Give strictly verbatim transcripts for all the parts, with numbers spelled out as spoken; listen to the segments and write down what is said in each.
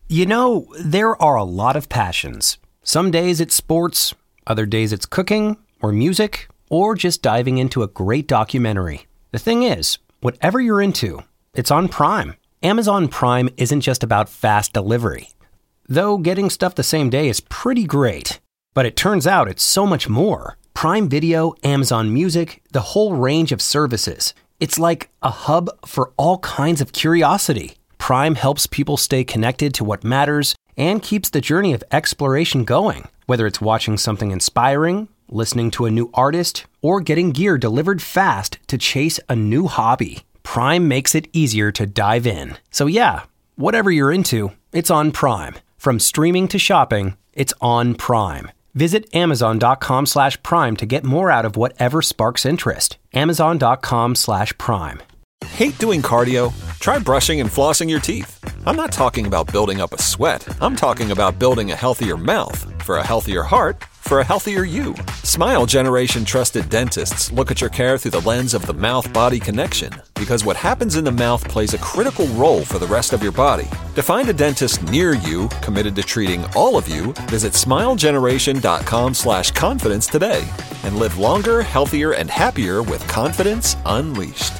You know, there are a lot of passions. Some days it's sports, other days it's cooking or music, or just diving into a great documentary. The thing is, whatever you're into, it's on Prime. Amazon Prime isn't just about fast delivery. Though getting stuff the same day is pretty great. But it turns out it's so much more. Prime Video, Amazon Music, the whole range of services. It's like a hub for all kinds of curiosity. Prime helps people stay connected to what matters and keeps the journey of exploration going. Whether it's watching something inspiring, listening to a new artist, or getting gear delivered fast to chase a new hobby, Prime makes it easier to dive in. So yeah, whatever you're into, it's on Prime. From streaming to shopping, it's on Prime. Visit amazon.com slash prime to get more out of whatever sparks interest. Amazon.com slash prime. Hate doing cardio? Try brushing and flossing your teeth. I'm not talking about building up a sweat. I'm talking about building a healthier mouth. For a healthier heart, for a healthier you. Smile Generation trusted dentists look at your care through the lens of the mouth-body connection, because what happens in the mouth plays a critical role for the rest of your body. To find a dentist near you committed to treating all of you, visit smilegeneration.com slash confidence today and live longer, healthier, and happier with confidence unleashed.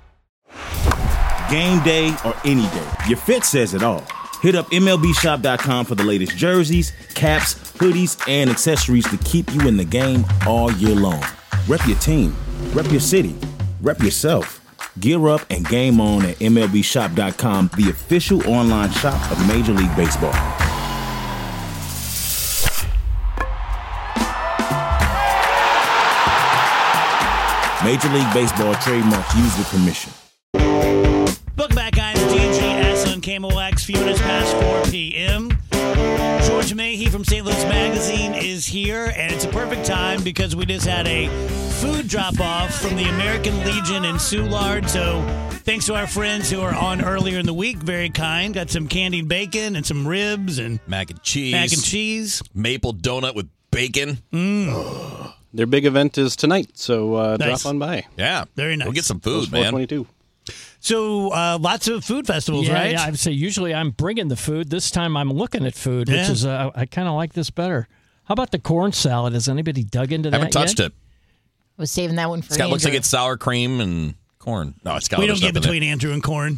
Game day or any day, your fit says it all. Hit up M L B shop dot com for the latest jerseys, caps, hoodies, and accessories to keep you in the game all year long. Rep your team, rep your city, rep yourself. Gear up and game on at M L B shop dot com, the official online shop of Major League Baseball. Major League Baseball trademark used with permission. Welcome back, guys. D G S on K M O X, few minutes past four p.m. George Mahey from Saint Louis Magazine is here, and it's a perfect time because we just had a food drop-off from the American Legion in Soulard. So thanks to our friends who are on earlier in the week. Very kind. Got some candied bacon and some ribs and mac and cheese. Mac and cheese. Maple donut with bacon. Mm. Their big event is tonight, so uh, Nice. drop on by. Yeah. Very nice. We'll get some food, four man. twenty-two. So uh, lots of food festivals, yeah, right? Yeah, I would say usually I'm bringing the food. This time I'm looking at food, Yeah. which is uh, I kind of like this better. How about the corn salad? Has anybody dug into that Haven't touched yet? it. I was saving that one for It's got, Andrew. looks like it's sour cream and corn. No, it's got we other don't get stuff in between Andrew and corn.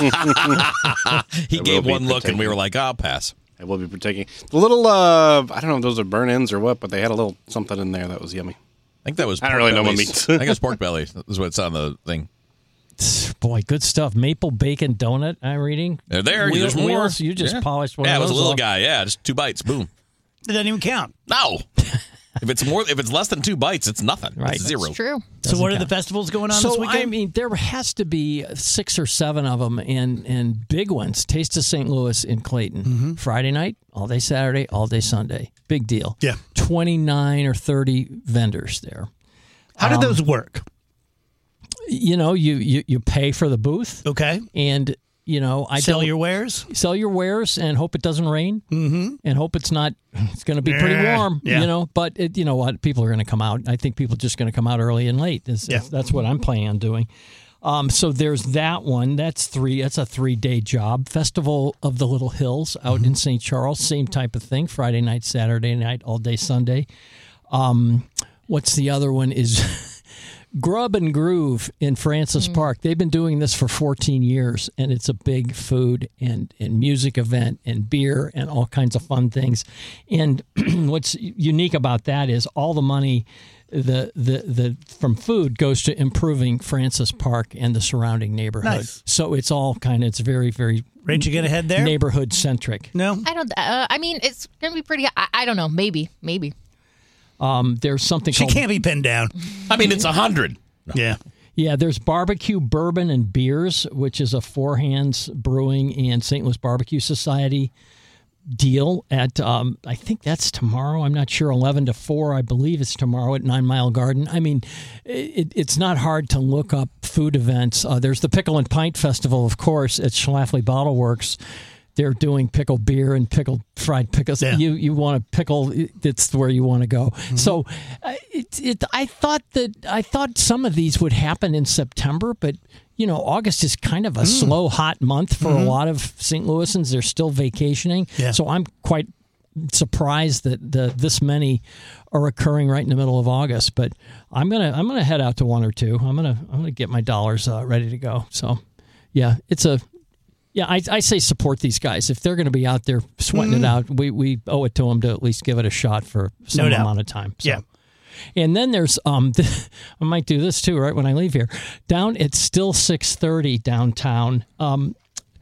it. He I gave will be one look, and we partaking. were like, I'll pass. I will be partaking. The little, uh, I don't know if those are burn-ins or what, but they had a little something in there that was yummy. I think that was I don't pork really know what bellies. meats. I think it was pork belly. Is what's on the thing. Boy, good stuff. Maple bacon donut. I'm reading. They're there. Wheel- There's more. wheels, You just Yeah. polished one Yeah, of it was a those little off. guy. Yeah, just two bites. Boom. It doesn't even count. No. If it's more, if it's less than two bites, it's nothing. Right. It's zero. It's true. So what are the festivals going on So this weekend? I mean, there has to be six or seven of them, and and big ones. Taste of Saint Louis in Clayton, Mm-hmm. Friday night, all day Saturday, all day Sunday. Big deal. Yeah. twenty-nine or thirty vendors there. How did those work? You know, you, you, you pay for the booth, Okay. and you know, I Sell don't your wares. sell your wares and hope it doesn't rain, Mm-hmm. and hope it's not. It's going to be pretty Yeah. warm, Yeah. you know. But it, you know what? People are going to come out. I think people are just going to come out early and late. Is, Yeah. That's what I'm planning on doing. Um, so there's that one. That's three. That's a three day job. Festival of the Little Hills out in Saint Charles. Same type of thing. Friday night, Saturday night, all day Sunday. Um, what's the other one? Is Grub and Groove in Francis Park. They've been doing this for fourteen years, and it's a big food and, and music event and beer and all kinds of fun things. And what's unique about that is all the money the, the, the from food goes to improving Francis Park and the surrounding neighborhood. Nice. So it's all kind of, it's very, very Ready to get ahead there? neighborhood centric. No? I don't. Uh, I mean, it's gonna be pretty. I, I don't know. Maybe. Maybe. Um, there's something She called can't be pinned down. I mean, it's a hundred. Yeah. Yeah, there's Barbecue Bourbon and Beers, which is a Four Hands Brewing and Saint Louis Barbecue Society deal at, um, I think that's tomorrow. I'm not sure, eleven to four. I believe it's tomorrow at Nine Mile Garden. I mean, it, it's not hard to look up food events. Uh, there's the Pickle and Pint Festival, of course, at Schlafly Bottle Works. They're doing pickled beer and pickled fried pickles. Yeah. You you want a pickle? It's where you want to go. Mm-hmm. So, uh, it, it. I thought that I thought some of these would happen in September, but you know, August is kind of a mm. slow, hot month for mm-hmm. a lot of Saint Louisans. They're still vacationing, yeah. so I'm quite surprised that the, this many are occurring right in the middle of August. But I'm gonna I'm gonna head out to one or two. I'm gonna I'm gonna get my dollars uh, ready to go. So, yeah, it's a. Yeah, I, I say support these guys. If they're going to be out there sweating mm-hmm. it out, we, we owe it to them to at least give it a shot for some no amount of time. So. Yeah. And then there's, um, I might do this too, right when I leave here. Down at Still six thirty downtown, um,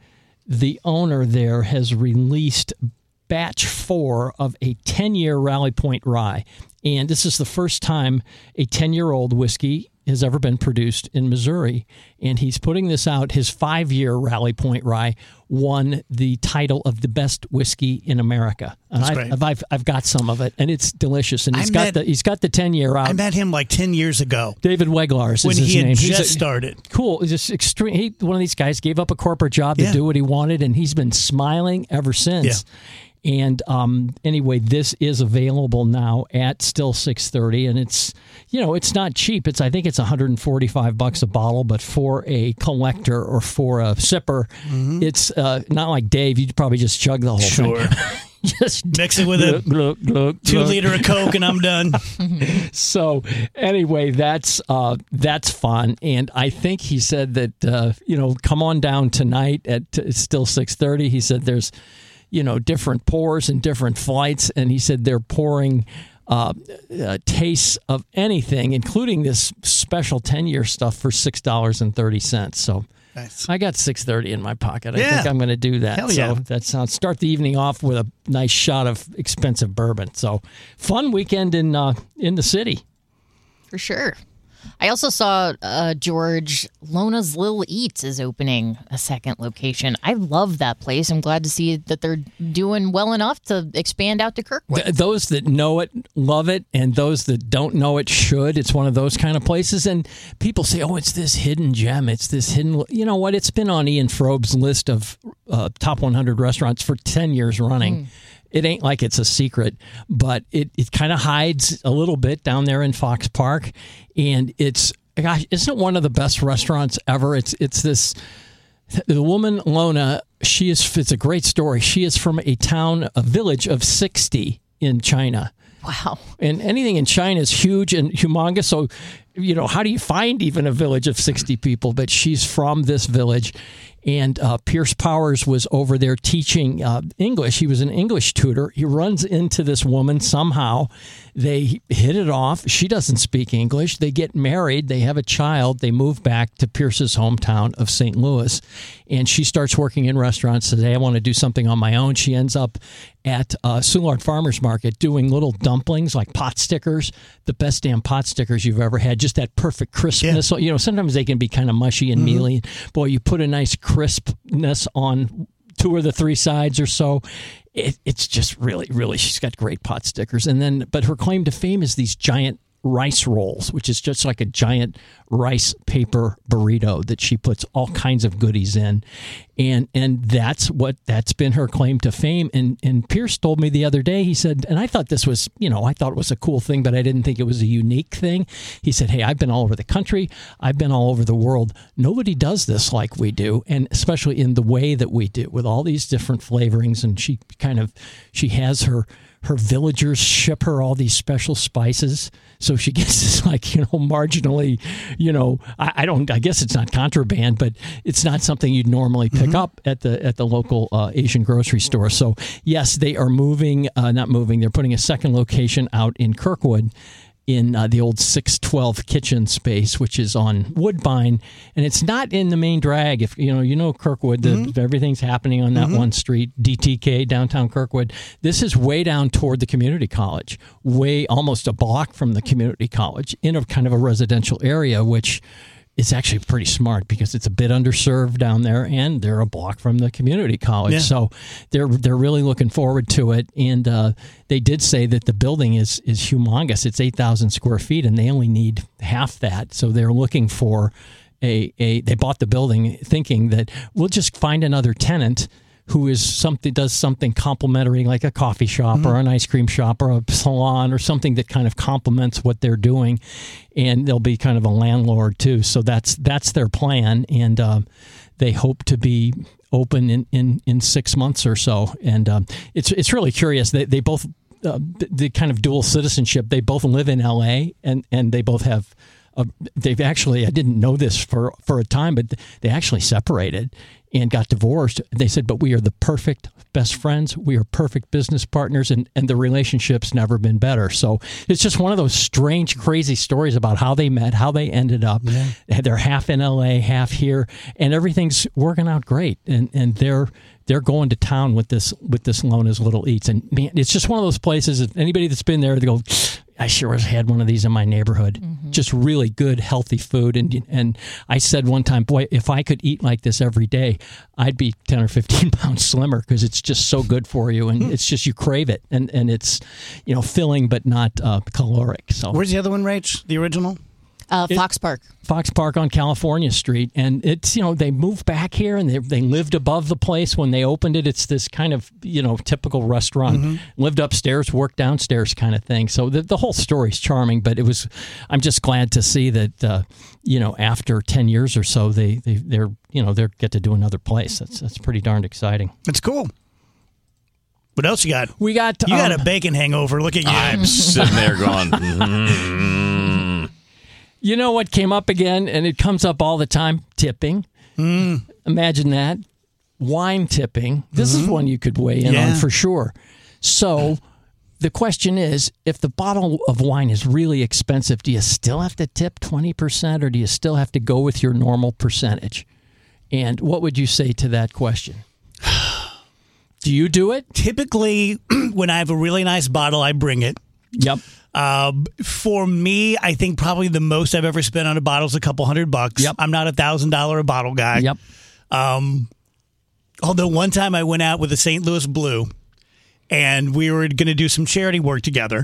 the owner there has released batch four of a ten-year Rally Point rye. And this is the first time a ten-year-old whiskey has ever been produced in Missouri, and he's putting this out. His five-year Rally Point rye won the title of the best whiskey in America. And That's I've, great. I've, I've I've got some of it, and it's delicious. And he's I got met- the he's got the ten-year out. I met him like ten years ago. David Weglars when is his he had name. just He's a- started. Cool. He's just extreme. He, one of these guys gave up a corporate job Yeah. to do what he wanted, and he's been smiling ever since. Yeah. And um, anyway, this is available now at Still six thirty, and it's you know it's not cheap. It's I think it's one hundred forty-five bucks a bottle, but for a collector or for a sipper, Mm-hmm. it's uh, not like Dave. You'd probably just chug the whole Sure. thing. Just Mix it with a glug, glug, two glug. liter of Coke and I'm done. So anyway, that's uh, that's fun, and I think he said that uh, you know come on down tonight at uh, Still six thirty. He said there's you know different pours and different flights, and he said they're pouring uh, uh, tastes of anything, including this special ten-year stuff for six dollars and thirty cents. So. Nice. I got six thirty in my pocket. I Yeah. think I'm going to do that. Hell yeah. So that sounds. Start the evening off with a nice shot of expensive bourbon. So fun weekend in uh, in the city. For sure. I also saw uh, George Lona's Lil Eats is opening a second location. I love that place. I'm glad to see that they're doing well enough to expand out to Kirkwood. Th- those that know it love it, and those that don't know it should. It's one of those kind of places. And people say, "Oh, it's this hidden gem. It's this hidden." You know what? It's been on Ian Frobe's list of uh, top one hundred restaurants for ten years running. Mm. It ain't like it's a secret, but it, it kind of hides a little bit down there in Fox Park. And it's, gosh, isn't it one of the best restaurants ever? It's it's this, the woman, Lona, she is, it's a great story. She is from a town, a village of sixty in China. Wow. And anything in China is huge and humongous. So, you know, how do you find even a village of sixty people? But she's from this village. And uh, Pierce Powers was over there teaching uh, English. He was an English tutor. He runs into this woman somehow. They hit it off. She doesn't speak English. They get married. They have a child. They move back to Pierce's hometown of Saint Louis. And she starts working in restaurants. Says, hey, I want to do something on my own. She ends up at uh, Soulard Farmers Market doing little dumplings like pot stickers, the best damn pot stickers you've ever had. Just that perfect crispness. Yeah. You know, sometimes they can be kind of mushy and mm-hmm. mealy. Boy, you put a nice crispness on two or the three sides or so. It, it's just really, really, she's got great pot stickers. And then, but her claim to fame is these giant rice rolls, which is just like a giant rice paper burrito that she puts all kinds of goodies in. And and that's what that's been her claim to fame. And and Pierce told me the other day, he said, and I thought this was, you know, I thought it was a cool thing, but I didn't think it was a unique thing. He said, hey, I've been all over the country. I've been all over the world. Nobody does this like we do. And especially in the way that we do with all these different flavorings. And she kind of, she has her her villagers ship her all these special spices. So she gets this, like, you know, marginally, you know, I, I don't, I guess it's not contraband, but it's not something you'd normally pick mm-hmm. up at the at the local uh, Asian grocery store. So, yes, they are moving, uh, not moving, they're putting a second location out in Kirkwood in uh, the old six twelve kitchen space, which is on Woodbine, and it's not in the main drag. If you know, you know Kirkwood, the, mm-hmm. everything's happening on that mm-hmm. one street, D T K, downtown Kirkwood. This is way down toward the community college, way almost a block from the community college, in a kind of a residential area, which is actually pretty smart because it's a bit underserved down there, and they're a block from the community college. Yeah. So they're they're really looking forward to it. And uh, they did say that the building is is humongous. It's eight thousand square feet, and they only need half that. So they're looking for a, a they bought the building thinking that we'll just find another tenant who is something does something complimentary, like a coffee shop or an ice cream shop or a salon or something that kind of complements what they're doing, and they'll be kind of a landlord too. So that's that's their plan, and um, they hope to be open in, in, in six months or so. And um, it's it's really curious. They they both uh, the kind of dual citizenship. They both live in L A, and and they both have. Uh, they've actually, I didn't know this for, for a time, but they actually separated and got divorced. They said, but we are the perfect best friends. We are perfect business partners, and, and the relationship's never been better. So it's just one of those strange, crazy stories about how they met, how they ended up. Yeah. They're half in L A, half here, and everything's working out great. And and they're they're going to town with this with this Lona's Little Eats. And man, it's just one of those places. If anybody that's been there, they go, I sure has had one of these in my neighborhood. Mm-hmm. Just really good, healthy food. And and I said one time, boy, if I could eat like this every day, I'd be ten or fifteen pounds slimmer, because it's just so good for you. And it's just, you crave it. And and it's, you know, filling but not uh, caloric. So where's the other one, Rach? The original? Uh, Fox it, Park. Fox Park on California Street. And it's, you know, they moved back here and they they lived above the place when they opened it. It's this kind of, you know, typical restaurant. Mm-hmm. Lived upstairs, worked downstairs kind of thing. So the, the whole story's charming, but it was, I'm just glad to see that, uh, you know, after ten years or so, they, they, they're, you know, they get to do another place. That's, that's pretty darned exciting. That's cool. What else you got? We got, You um, got a bacon hangover. Look at you. I'm sitting there going, mm. You know what came up again, and it comes up all the time? Tipping. Mm. Imagine that. Wine tipping. This mm-hmm. is one you could weigh in yeah. on for sure. So the question is, if the bottle of wine is really expensive, do you still have to tip twenty percent, or do you still have to go with your normal percentage? And what would you say to that question? Do you do it? Typically, when I have a really nice bottle, I bring it. Yep. Uh, for me, I think probably the most I've ever spent on a bottle is a couple hundred bucks. Yep. I'm not a thousand dollar a bottle guy. Yep. Um, although one time I went out with a Saint Louis Blue, and we were going to do some charity work together,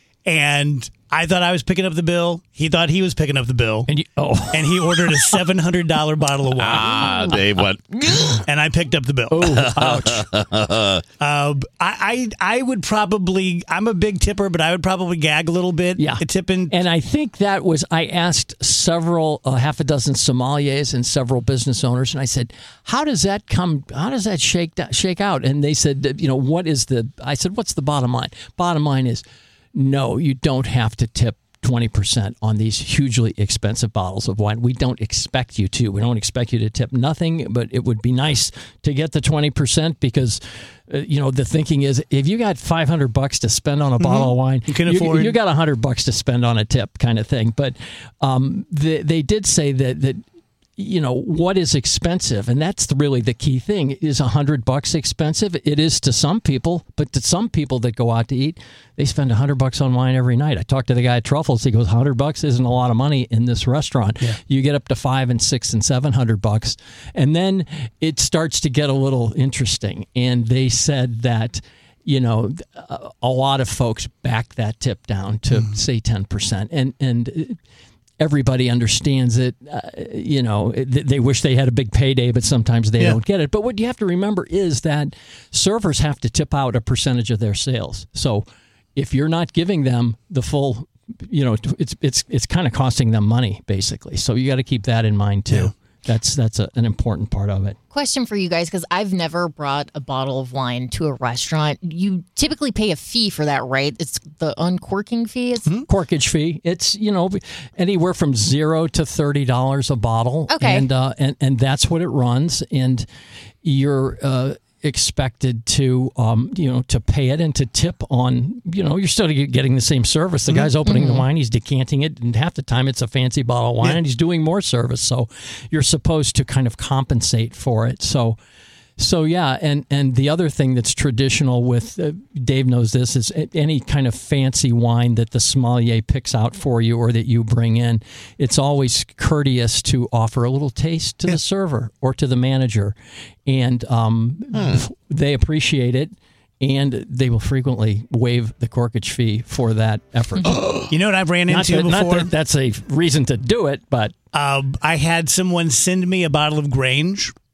and I thought I was picking up the bill. He thought he was picking up the bill. And you, oh. And he ordered a seven hundred dollars bottle of wine. Ah, Dave went. And I picked up the bill. Oh, ouch. uh, I, I I would probably, I'm a big tipper, but I would probably gag a little bit Yeah. at tipping. And I think that was, I asked several, uh, half a dozen sommeliers and several business owners, and I said, how does that come, how does that shake, shake out? And they said, you know, what is the, I said, what's the bottom line? Bottom line is, no, you don't have to tip twenty percent on these hugely expensive bottles of wine. We don't expect you to. We don't expect you to tip nothing, but it would be nice to get the twenty percent, because, uh, you know, the thinking is, if you got five hundred bucks to spend on a mm-hmm. bottle of wine, you can afford. You, you got one hundred bucks to spend on a tip kind of thing. But um, they, they did say that, that, you know, what is expensive? And that's the, really the key thing. Is a hundred bucks expensive? It is to some people, but to some people that go out to eat, they spend a hundred bucks on wine every night. I talked to the guy at Truffles. He goes, hundred bucks isn't a lot of money in this restaurant. Yeah. You get up to five and six and seven hundred bucks. And then it starts to get a little interesting. And they said that, you know, a lot of folks back that tip down to mm. say ten percent. And, and, everybody understands it. Uh, you know, they wish they had a big payday, but sometimes they yeah. don't get it. But what you have to remember is that servers have to tip out a percentage of their sales. So if you're not giving them the full, you know, it's it's it's kind of costing them money, basically. So you got to keep that in mind too. Yeah. That's that's a, an important part of it. Question for you guys, because I've never brought a bottle of wine to a restaurant. You typically pay a fee for that, right? It's the uncorking fee. It's mm-hmm. corkage fee. It's, you know, anywhere from zero to thirty dollars a bottle. Okay, and uh, and and that's what it runs. And you're uh, expected to, um, you know, to pay it and to tip on, you know, you're still getting the same service. The mm-hmm. guy's opening mm-hmm. the wine, he's decanting it, and half the time it's a fancy bottle of wine, yeah. and he's doing more service. So you're supposed to kind of compensate for it. So, so yeah, and, and the other thing that's traditional with, uh, Dave knows this, is any kind of fancy wine that the sommelier picks out for you or that you bring in, it's always courteous to offer a little taste to yeah. the server or to the manager. And um, hmm. they appreciate it, and they will frequently waive the corkage fee for that effort. You know what I've ran not into that, before? Not that that's a reason to do it, but... Uh, I had someone send me a bottle of Grange,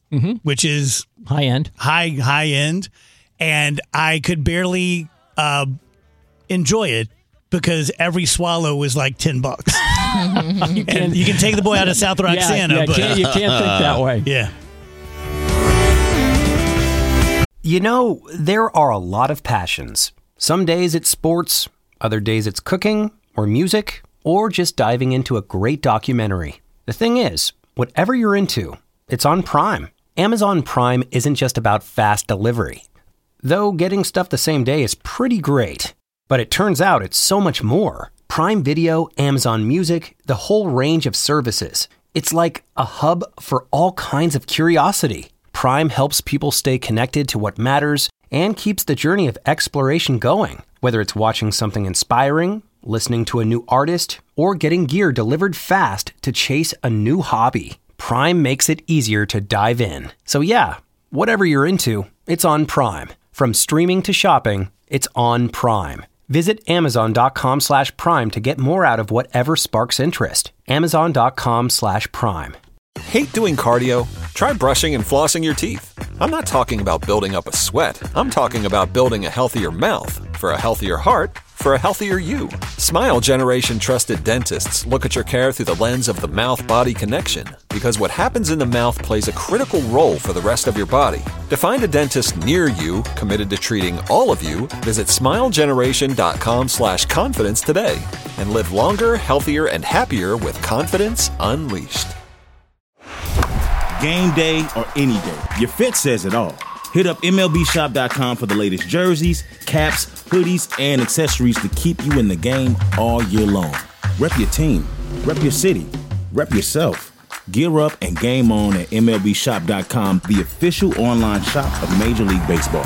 mm-hmm. which is high end, high high end, and I could barely uh, enjoy it because every swallow was like ten bucks. you, and you can take the boy out of South Roxana, yeah, yeah, but can't, you can't think that way. Yeah. You know, there are a lot of passions. Some days it's sports, other days it's cooking or music, or just diving into a great documentary. The thing is, whatever you're into, it's on Prime. Amazon Prime isn't just about fast delivery. Though getting stuff the same day is pretty great. But it turns out it's so much more. Prime Video, Amazon Music, the whole range of services. It's like a hub for all kinds of curiosity. Prime helps people stay connected to what matters and keeps the journey of exploration going. Whether it's watching something inspiring, listening to a new artist, or getting gear delivered fast to chase a new hobby, Prime makes it easier to dive in. So yeah, whatever you're into, it's on Prime. From streaming to shopping, it's on Prime. Visit amazon.com slash prime to get more out of whatever sparks interest. Amazon.com slash prime. Hate doing cardio? Try brushing and flossing your teeth. I'm not talking about building up a sweat. I'm talking about building a healthier mouth. For a healthier heart, for a healthier you. Smile Generation trusted dentists look at your care through the lens of the mouth-body connection, because what happens in the mouth plays a critical role for the rest of your body. To find a dentist near you committed to treating all of you, visit smilegeneration.com slash confidence today and live longer, healthier, and happier with confidence unleashed. Game day or any day, your fit says it all. Hit up M L B shop dot com for the latest jerseys, caps, hoodies, and accessories to keep you in the game all year long. Rep your team, rep your city, rep yourself. Gear up and game on at M L B shop dot com, the official online shop of Major League Baseball.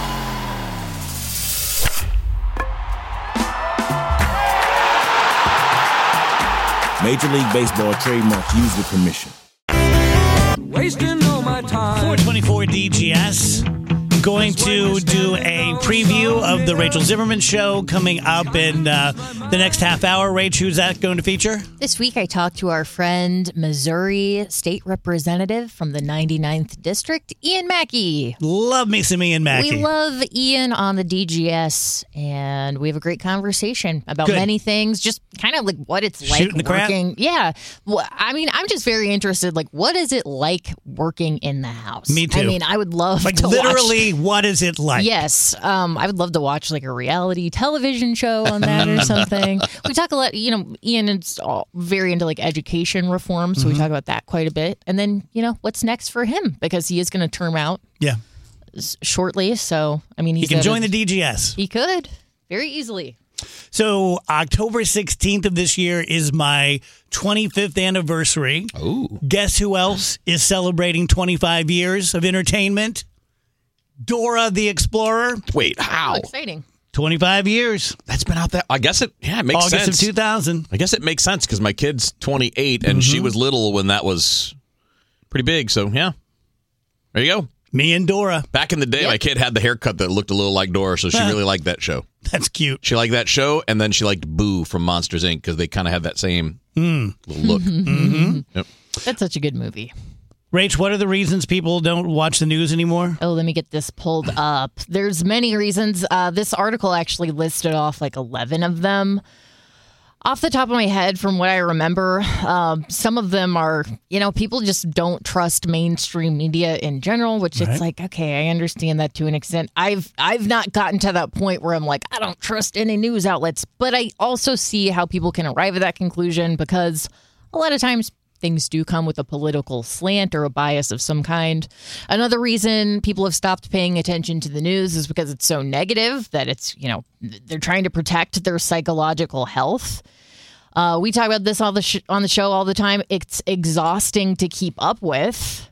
Major League Baseball trademarks used with permission. Wasting all my time. four twenty-four D G S. Going to do a preview of the Rachel Zimmerman show coming up in uh, the next half hour. Rach, who's that going to feature? This week I talked to our friend, Missouri State Representative from the ninety-ninth District, Ian Mackey. Love me some Ian Mackey. We love Ian on the D G S, and we have a great conversation about Good. many things, just kind of like what it's Shooting like the crap? working. Yeah. Well, I mean, I'm just very interested, like, what is it like working in the House? Me too. I mean, I would love Like, to literally, watch... what is it like? Yes. Um, I would love to watch like a reality television show on that or something. We talk a lot, you know, Ian is all very into like education reform. So Mm-hmm. we talk about that quite a bit. And then, you know, what's next for him? Because he is going to term out Yeah. s- shortly. So, I mean, He he's can got join a- the D G S. He could very easily. So October sixteenth of this year is my twenty-fifth anniversary. Ooh. Guess who else is celebrating twenty-five years of entertainment? Dora the Explorer. Wait, Oh, how? exciting. twenty-five years. That's been out there. I guess it, yeah, it makes August sense. of two thousand. I guess it makes sense because my kid's twenty-eight and she was little when that was pretty big. So, yeah. There you go. Me and Dora. Back in the day, Yep. my kid had the haircut that looked a little like Dora, so she really liked that show. That's cute. She liked that show, and then she liked Boo from Monsters, Incorporated because they kind of had that same little look. Mm-hmm. Yep. That's such a good movie. Rach, what are the reasons people don't watch the news anymore? Oh, let me get this pulled up. There's many reasons. Uh, this article actually listed off like eleven of them. Off the top of my head, from what I remember, um, some of them are, you know, people just don't trust mainstream media in general, which Right. it's like, okay, I understand that to an extent. I've I've not gotten to that point where I'm like, I don't trust any news outlets, but I also see how people can arrive at that conclusion because a lot of times things do come with a political slant or a bias of some kind. Another reason people have stopped paying attention to the news is because it's so negative that it's, you know, they're trying to protect their psychological health. Uh, we talk about this all the sh- on the show all the time. It's exhausting to keep up with.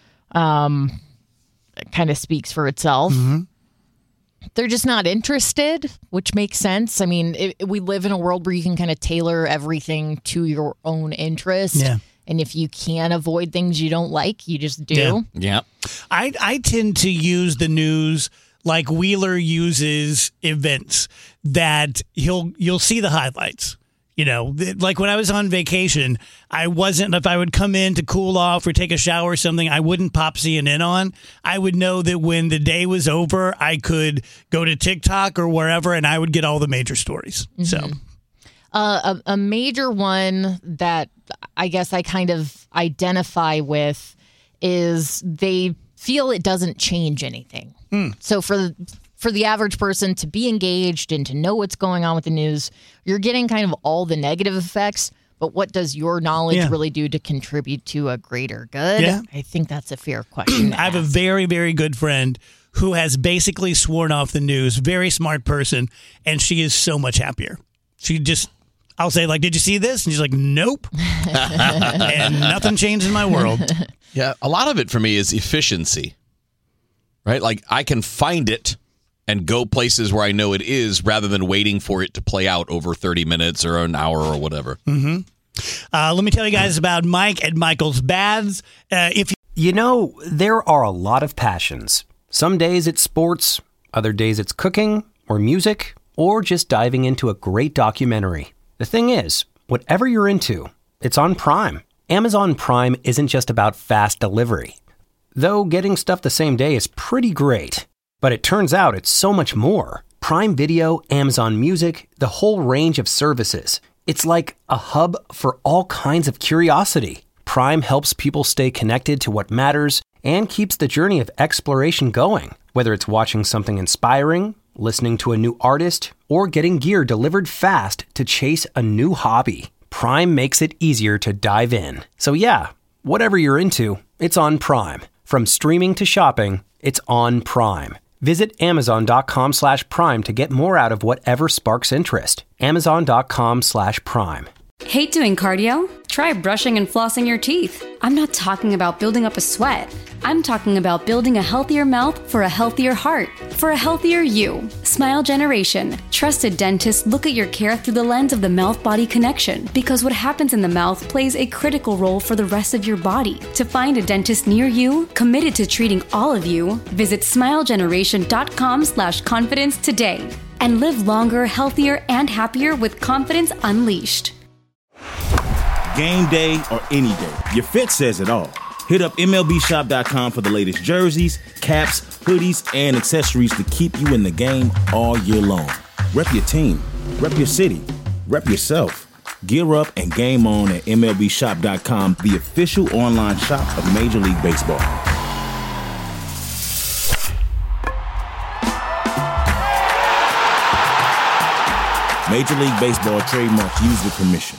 Um, it kind of speaks for itself. Mm-hmm. They're just not interested, which makes sense. I mean, it, we live in a world where you can kind of tailor everything to your own interest. Yeah. And if you can avoid things you don't like, you just do. Yeah. Yeah. I, I tend to use the news like Wheeler uses events, that he'll you'll see the highlights. You know, th- like when I was on vacation, I wasn't, if I would come in to cool off or take a shower or something, I wouldn't pop C N N on. I would know that when the day was over, I could go to TikTok or wherever and I would get all the major stories. Mm-hmm. So, uh, a, a major one that I guess I kind of identify with is they feel it doesn't change anything. Mm. So for the For the average person to be engaged and to know what's going on with the news, you're getting kind of all the negative effects. But what does your knowledge yeah. really do to contribute to a greater good? Yeah. I think that's a fair question. I have a very, very good friend who has basically sworn off the news. Very smart person. And she is so much happier. She just, I'll say, like, did you see this? And she's like, nope. And nothing changed in my world. Yeah. A lot of it for me is efficiency, right? Like I can find it and go places where I know it is rather than waiting for it to play out over thirty minutes or an hour or whatever. Mm-hmm. Uh, let me tell you guys about Mike at Michael's Baths. Uh, if you-, you know, there are a lot of passions. Some days it's sports, other days it's cooking or music, or just diving into a great documentary. The thing is, whatever you're into, it's on Prime. Amazon Prime isn't just about fast delivery. Though getting stuff the same day is pretty great. But it turns out it's so much more. Prime Video, Amazon Music, the whole range of services. It's like a hub for all kinds of curiosity. Prime helps people stay connected to what matters and keeps the journey of exploration going. Whether it's watching something inspiring, listening to a new artist, or getting gear delivered fast to chase a new hobby, Prime makes it easier to dive in. So yeah, whatever you're into, it's on Prime. From streaming to shopping, it's on Prime. Visit Amazon.com slash Prime to get more out of whatever sparks interest. Amazon.com slash Prime. Hate doing cardio? Try brushing and flossing your teeth. I'm not talking about building up a sweat. I'm talking about building a healthier mouth for a healthier heart, for a healthier you. Smile Generation. Trusted dentists look at your care through the lens of the mouth-body connection, because what happens in the mouth plays a critical role for the rest of your body. To find a dentist near you, committed to treating all of you, visit smilegeneration.com slash confidence today and live longer, healthier, and happier with confidence unleashed. Game day or any day, your fit says it all. Hit up M L B shop dot com for the latest jerseys, caps, hoodies, and accessories to keep you in the game all year long. Rep your team, rep your city, rep yourself. Gear up and game on at M L B shop dot com, the official online shop of Major League Baseball. Major League Baseball trademarks used with permission.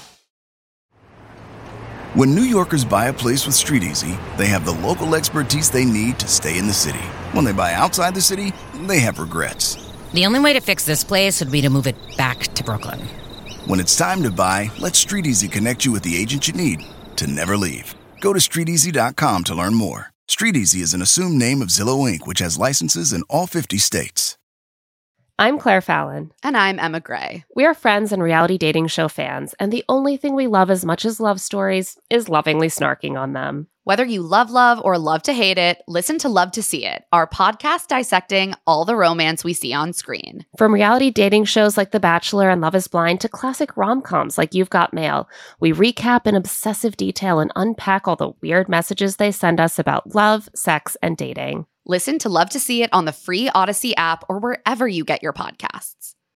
When New Yorkers buy a place with StreetEasy, they have the local expertise they need to stay in the city. When they buy outside the city, they have regrets. The only way to fix this place would be to move it back to Brooklyn. When it's time to buy, let StreetEasy connect you with the agent you need to never leave. Go to street easy dot com to learn more. StreetEasy is an assumed name of Zillow Incorporated, which has licenses in all fifty states. I'm Claire Fallon. And I'm Emma Gray. We are friends and reality dating show fans, and the only thing we love as much as love stories is lovingly snarking on them. Whether you love love or love to hate it, listen to Love to See It, our podcast dissecting all the romance we see on screen. From reality dating shows like The Bachelor and Love is Blind to classic rom-coms like You've Got Mail, we recap in obsessive detail and unpack all the weird messages they send us about love, sex, and dating. Listen to Love to See It on the free Odyssey app or wherever you get your podcasts.